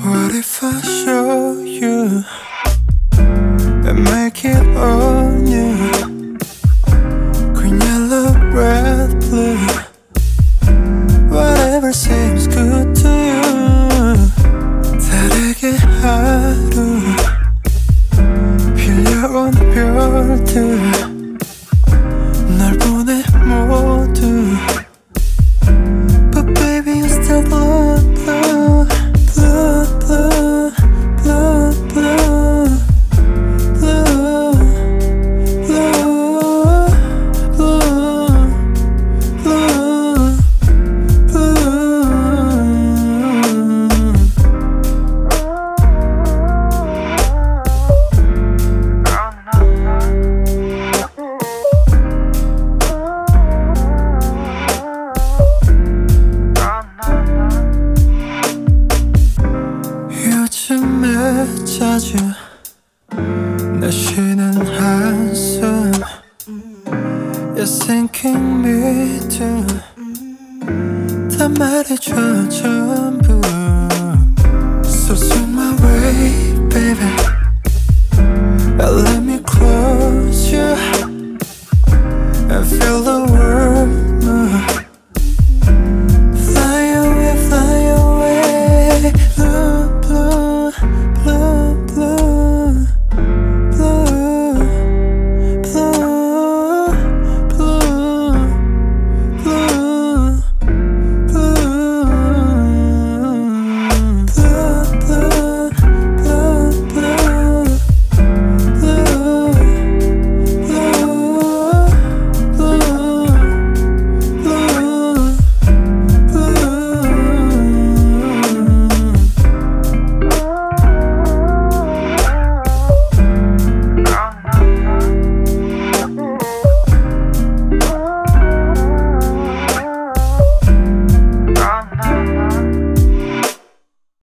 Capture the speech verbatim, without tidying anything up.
What if I show you and make it all new? Green, yellow, red, blue, whatever seems good to you. 다르게 하루 빌려온 별들 널 보내 모두. But baby you still blue, blue, blue, blue, blue, blue, blue, blue, blue, blue, blue. 요즘에 자주